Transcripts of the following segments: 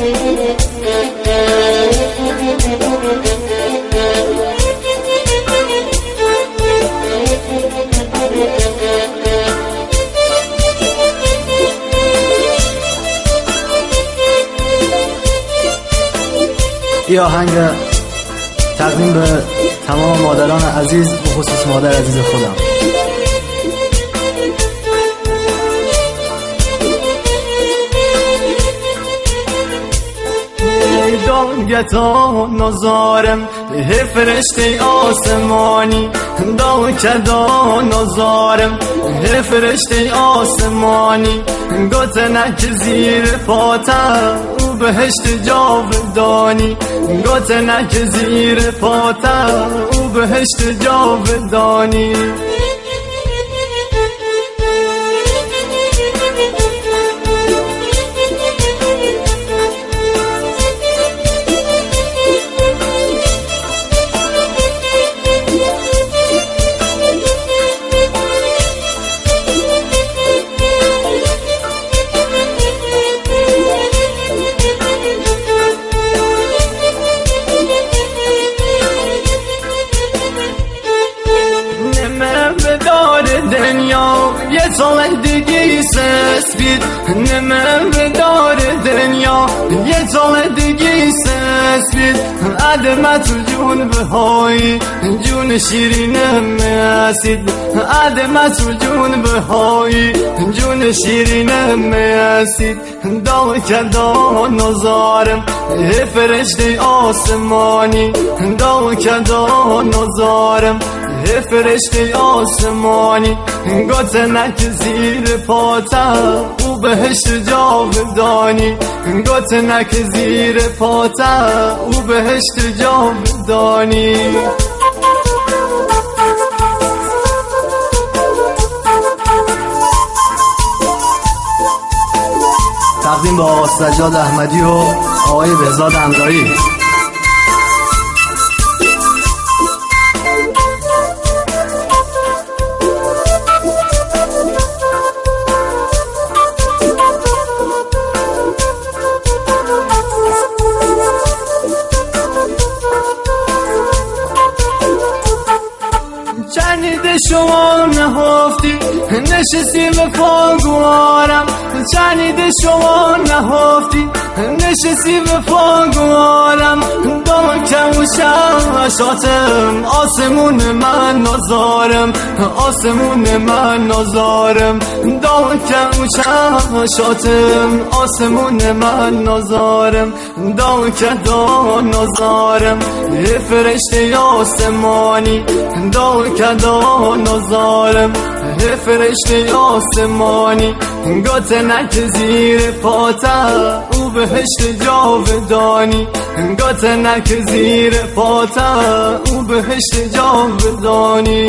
این آهنگ تقدیم به تمام مادران عزیز و خصوص مادر عزیز خودم. دانگتا نزارم فرشته آسمانی، دانگتا نزارم فرشته آسمانی، گوتنک زیر پاتم او بهشت جاودانی، گوتنک زیر پاتم او بهشت جاودانی. دنیا یه طالع دیگه سس بید، نمه بدار دنیا یه طالع دیگه سس بید، عدمت و جون بهایی جون شیرینم مسید، عدمت و جون بهایی جون شیرینم مسید. داغ کدا نزارم فرشته آسمانی، داغ کدا نزارم فرشته آسمانی، گوتنک زیر پاتم او بهشت جاودانی، گوتنک زیر پاتم او بهشت جاودانی. تقدیم به آقا سجاد احمدی و آقای بهزاد امرایی. چنیده شما نهفتی نشستی به فاگوارم، چنیده شما نهفتی نشستی به فاگوارم، دام کموشم شاتم آسمون من نازارم، آسمون من نازارم، دام کموشم شاتم آسمون من نازارم، دام کدا نازارم فرشته آسمانی، دام کدا نازارم فرشته آسمانی، گوتنک زیر پاتم او بهشت جاودانی، گوتنک زیر پاتم او بهشت جاودانی.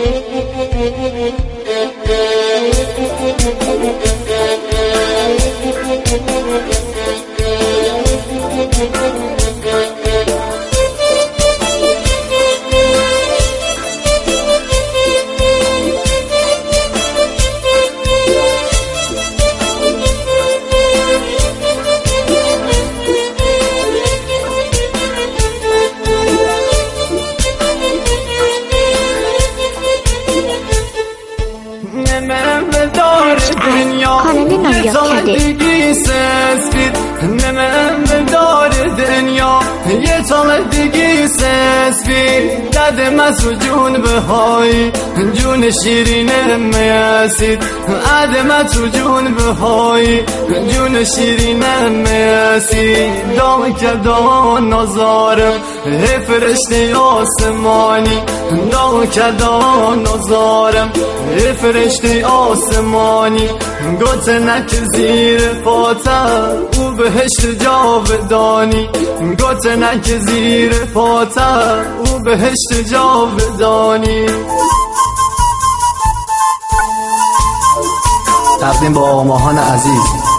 کانال نایاب کرده نمه دار دنیا یه طالع دیگه سس بید، ددمت و جون بهایی جون شیرینه میسید، عدمت و جون بهایی جون شیرینه میسید. دام کدا نازارم فرشته آسمانی، دام کدا نازارم فرشته آسمانی، گوتنک زیر پاتم او بهشت جاودانی، گوتنک زیر پاتم او بهشت جاودانی. تقدیم به آقا ماهان عزیز.